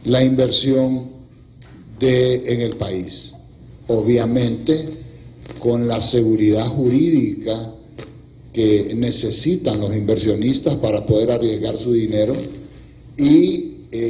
la inversión en el país. Obviamente, con la seguridad jurídica que necesitan los inversionistas para poder arriesgar su dinero y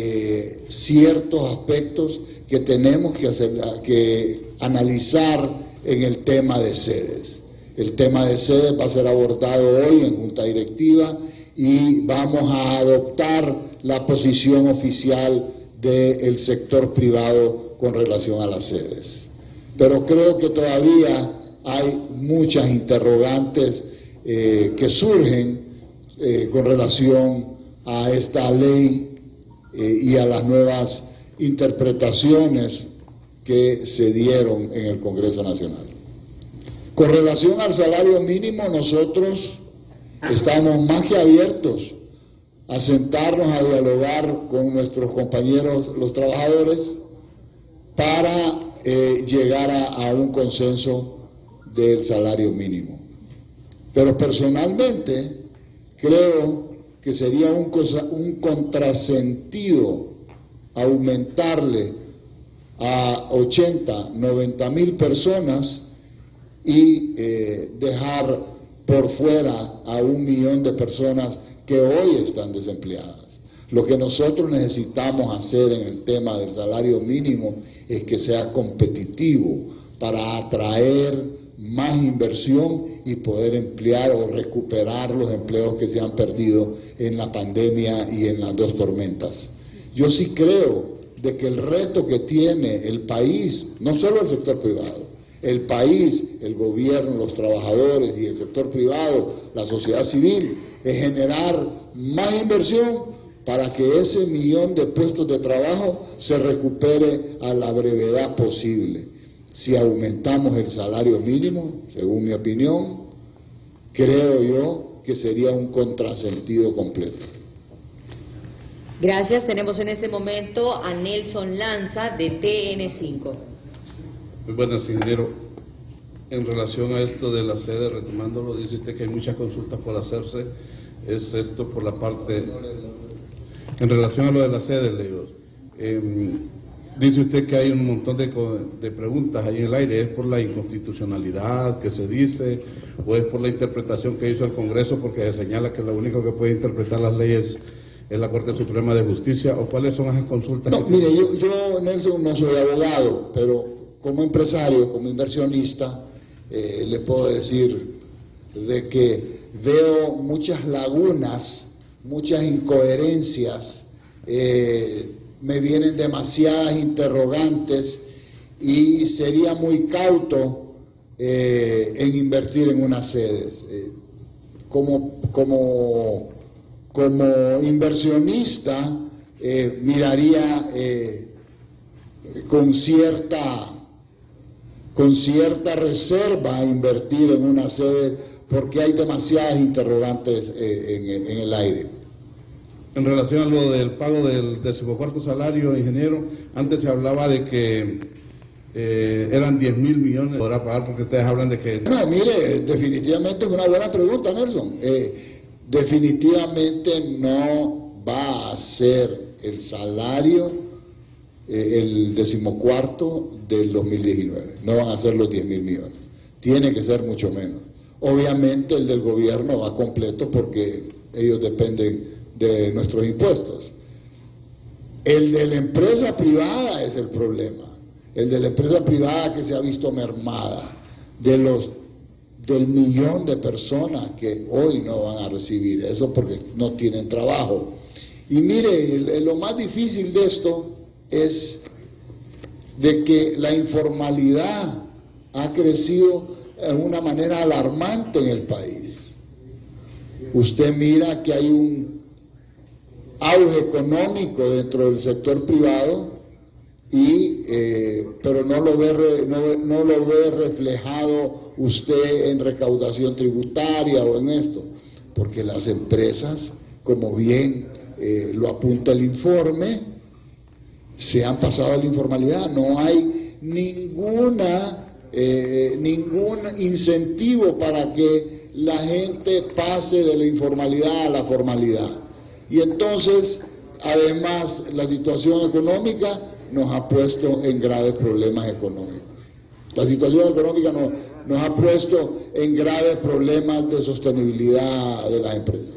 ciertos aspectos que tenemos que analizar en el tema de sedes. El tema de sedes va a ser abordado hoy en Junta Directiva y vamos a adoptar la posición oficial del sector privado con relación a las sedes. Pero creo que todavía hay muchas interrogantes que surgen con relación a esta ley y a las nuevas interpretaciones que se dieron en el Congreso Nacional. Con relación al salario mínimo, nosotros estamos más que abiertos a sentarnos a dialogar con nuestros compañeros, los trabajadores, para llegar a un consenso del salario mínimo. Pero personalmente creo que sería un contrasentido aumentarle a 80, 90 mil personas y dejar por fuera a 1 millón de personas que hoy están desempleadas. Lo que nosotros necesitamos hacer en el tema del salario mínimo es que sea competitivo para atraer más inversión y poder emplear o recuperar los empleos que se han perdido en la pandemia y en las 2 tormentas. Yo sí creo de que el reto que tiene el país, no solo el sector privado, el país, el gobierno, los trabajadores y el sector privado, la sociedad civil, es generar más inversión para que ese 1 millón de puestos de trabajo se recupere a la brevedad posible. Si aumentamos el salario mínimo, según mi opinión, creo yo que sería un contrasentido completo. Gracias. Tenemos en este momento a Nelson Lanza de TN5. Muy buenas, ingeniero. En relación a esto de la sede, retomándolo, dice usted que hay muchas consultas por hacerse, es esto por la parte... En relación a lo de la sede, le digo, dice usted que hay un montón de preguntas ahí en el aire. ¿Es por la inconstitucionalidad que se dice o es por la interpretación que hizo el Congreso, porque se señala que lo único que puede interpretar las leyes es la Corte Suprema de Justicia? ¿O cuáles son esas consultas? No, mire, yo, Nelson, no soy abogado, pero como empresario, como inversionista, le puedo decir de que veo muchas lagunas, muchas incoherencias, me vienen demasiadas interrogantes y sería muy cauto en invertir en una sede. Como inversionista miraría con cierta reserva a invertir en una sede porque hay demasiadas interrogantes en el aire. En relación a lo del pago del 14º salario, ingeniero, antes se hablaba de que eran 10.000 millones, podrá pagar porque ustedes hablan de que... No, mire, definitivamente es una buena pregunta, Nelson. Definitivamente no va a ser el salario el 14º del 2019, no van a ser los 10.000 millones, tiene que ser mucho menos. Obviamente el del gobierno va completo porque ellos dependen de nuestros impuestos. El de la empresa privada es el problema, el de la empresa privada que se ha visto mermada, del millón de personas que hoy no van a recibir eso porque no tienen trabajo. Y mire, lo más difícil de esto es de que la informalidad ha crecido de una manera alarmante en el país. Usted mira que hay un auge económico dentro del sector privado pero no lo ve reflejado usted en recaudación tributaria o en esto, porque las empresas, como bien lo apunta el informe, se han pasado a la informalidad. No hay ningún incentivo para que la gente pase de la informalidad a la formalidad. Y entonces Además, la situación económica nos ha puesto en graves problemas económicos. La situación económica nos ha puesto en graves problemas de sostenibilidad de las empresas.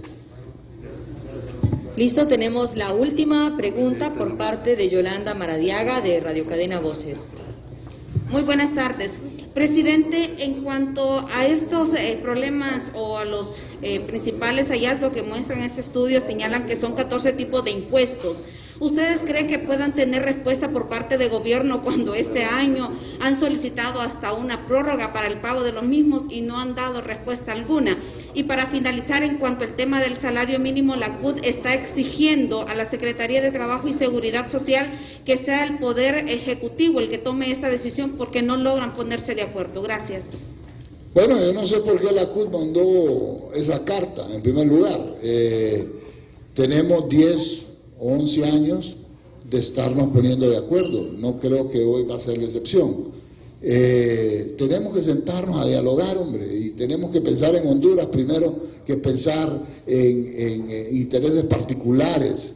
Listo, tenemos la última pregunta por parte de Yolanda Maradiaga de Radio Cadena Voces. Muy buenas tardes. Presidente, en cuanto a estos problemas o a los principales hallazgos que muestran este estudio, señalan que son 14 tipos de impuestos. ¿Ustedes creen que puedan tener respuesta por parte del gobierno cuando este año han solicitado hasta una prórroga para el pago de los mismos y no han dado respuesta alguna? Y para finalizar, en cuanto al tema del salario mínimo, la CUT está exigiendo a la Secretaría de Trabajo y Seguridad Social que sea el Poder Ejecutivo el que tome esta decisión porque no logran ponerse de acuerdo. Gracias. Bueno, yo no sé por qué la CUT mandó esa carta, en primer lugar. Tenemos 10 o 11 años de estarnos poniendo de acuerdo. No creo que hoy va a ser la excepción. Tenemos que sentarnos a dialogar, hombre, y tenemos que pensar en Honduras primero que pensar en intereses particulares.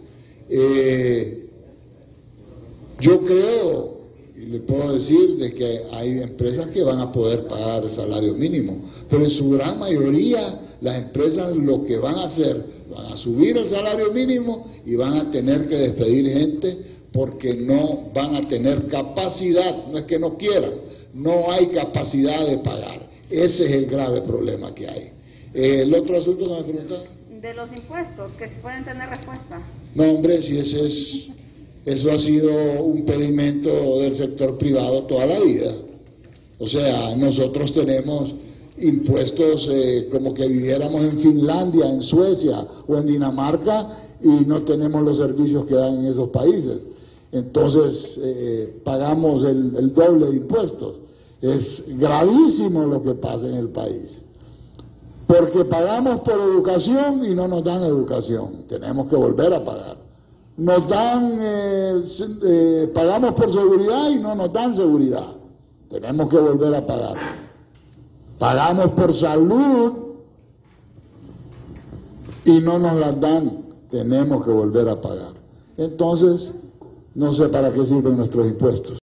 Yo creo, y le puedo decir, de que hay empresas que van a poder pagar el salario mínimo, pero en su gran mayoría las empresas lo que van a hacer, van a subir el salario mínimo y van a tener que despedir gente porque no van a tener capacidad, no es que no quieran, no hay capacidad de pagar. Ese es el grave problema que hay. ¿El otro asunto que me preguntaron? De los impuestos, que se pueden tener respuesta. No, hombre, si eso ha sido un pedimento del sector privado toda la vida. O sea, nosotros tenemos impuestos como que viviéramos en Finlandia, en Suecia o en Dinamarca y no tenemos los servicios que dan en esos países. Entonces pagamos el doble de impuestos. Es gravísimo lo que pasa en el país. Porque pagamos por educación y no nos dan educación. Tenemos que volver a pagar. Nos dan, pagamos por seguridad y no nos dan seguridad. Tenemos que volver a pagar. Pagamos por salud y no nos las dan. Tenemos que volver a pagar. Entonces, no sé para qué sirven nuestros impuestos.